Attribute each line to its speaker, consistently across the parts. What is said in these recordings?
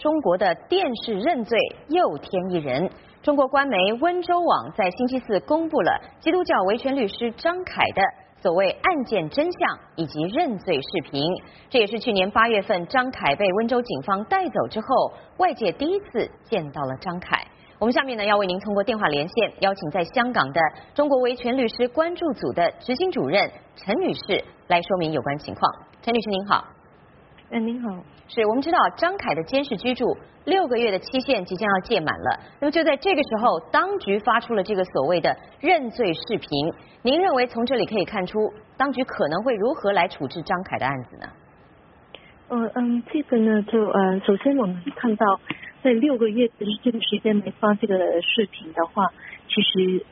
Speaker 1: 中国的电视认罪又添一人。中国官媒温州网在星期四公布了基督教维权律师张凯的所谓案件真相以及认罪视频，这也是去年8月份张凯被温州警方带走之后，外界第一次见到了张凯。我们下面呢要为您通过电话连线，邀请在香港的中国维权律师关注组的执行主任陈女士来说明有关情况。陈女士您好。
Speaker 2: 您好。
Speaker 1: 是我们知道张凯的监视居住6个月的期限即将要届满了，那么就在这个时候，当局发出了这个所谓的认罪视频。您认为从这里可以看出，当局可能会如何来处置张凯的案子呢？
Speaker 2: 这个呢，首先我们看到，在6个月的这个时间内发这个视频的话，其实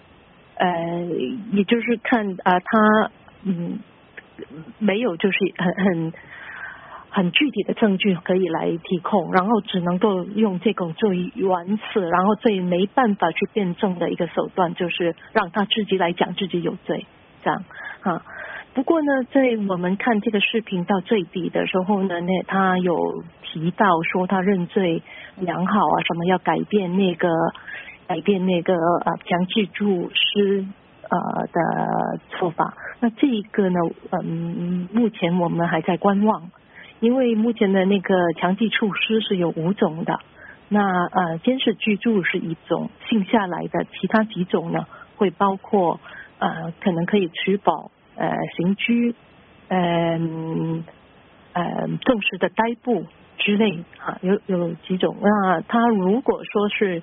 Speaker 2: 也就是看他没有就是很具体的证据可以来提控，然后只能够用这种最原始，然后最没办法去辩证的一个手段，就是让他自己来讲自己有罪，这样啊。不过呢，在我们看这个视频到最底的时候呢，他有提到说他认罪良好啊，什么要改变那个强制住师的做法。那这一个呢，目前我们还在观望。因为目前的那个强制措施是有5种的，那监视居住是1种，剩下来的其他几种呢，会包括可能可以取保刑拘正式的逮捕之类有几种。那他如果说是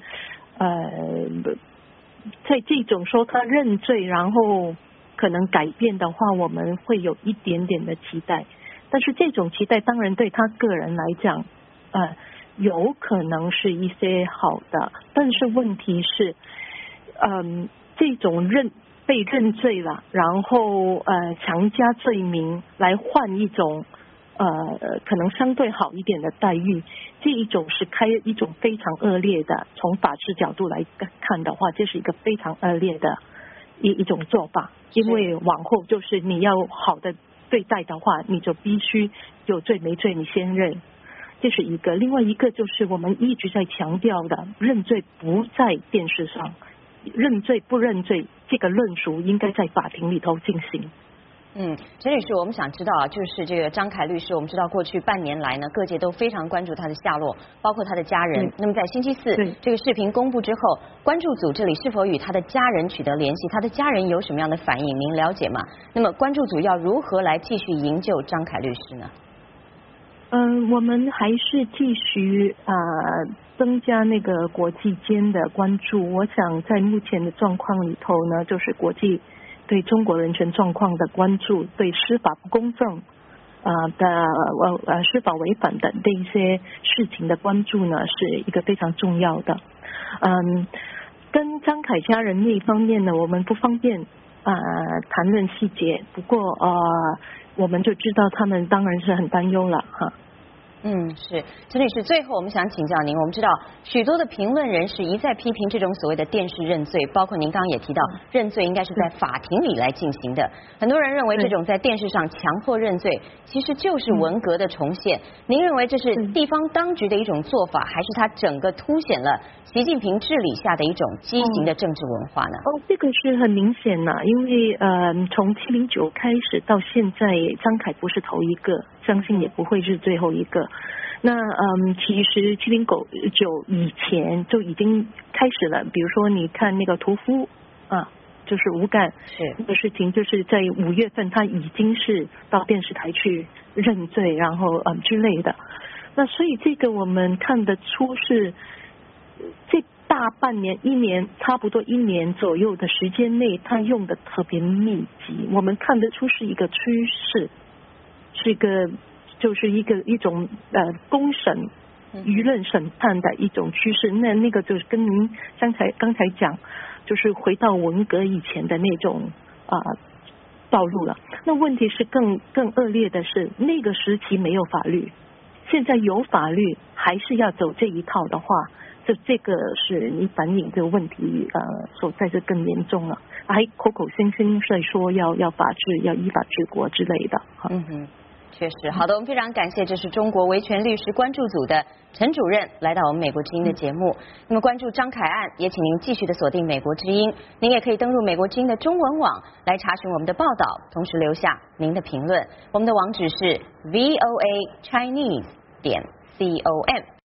Speaker 2: 在这种说他认罪然后可能改变的话，我们会有一点点的期待。但是这种期待当然对他个人来讲有可能是一些好的，但是问题是这种被认罪了，然后强加罪名来换一种可能相对好一点的待遇，这一种是开一种非常恶劣的，从法治角度来看的话，这是一个非常恶劣的一种做法。因为往后就是你要好的对待的话，你就必须有罪没罪你先认，这是一个。另外一个就是我们一直在强调的，认罪不在电视上，认罪不认罪这个论述应该在法庭里头进行。
Speaker 1: 陈律师，我们想知道就是这个张凯律师，我们知道过去半年来呢，各界都非常关注他的下落，包括他的家人。那么在星期四这个视频公布之后，关注组这里是否与他的家人取得联系？他的家人有什么样的反应？您了解吗？那么关注组要如何来继续营救张凯律师呢？
Speaker 2: 我们还是继续增加那个国际间的关注。我想在目前的状况里头呢，就是国际对中国人权状况的关注，对司法不公正司法违反等的一些事情的关注呢，是一个非常重要的。跟张凯家人那一方面呢，我们不方便谈论细节，不过我们就知道他们当然是很担忧了哈。
Speaker 1: 是陈律师，最后我们想请教您，我们知道许多的评论人士一再批评这种所谓的电视认罪，包括您刚刚也提到，认罪应该是在法庭里来进行的。很多人认为这种在电视上强迫认罪，其实就是文革的重现。您认为这是地方当局的一种做法，还是它整个凸显了习近平治理下的一种畸形的政治文化呢？
Speaker 2: 这个是很明显的，因为从709开始到现在，张凯不是头一个，相信也不会是最后一个。那其实709以前就已经开始了，比如说你看那个屠夫就是吴干那个事情，就是在5月份他已经是到电视台去认罪，然后之类的。那所以这个我们看得出是这大半年差不多1年左右的时间内，他用的特别密集，我们看得出是一个趋势，是一个就是一种公审舆论审判的一种趋势。那个就是跟您刚才讲，就是回到文革以前的那种道路了。那问题是更恶劣的是，那个时期没有法律，现在有法律还是要走这一套的话，这个是你反映这个问题所在是更严重了，还口口声声在说要法治，要依法治国之类的。
Speaker 1: 确实，好的，我们非常感谢，这是中国维权律师关注组的陈主任来到我们美国之音的节目。那么关注张凯案，也请您继续的锁定美国之音，您也可以登入美国之音的中文网来查询我们的报道，同时留下您的评论。我们的网址是voachinese.com。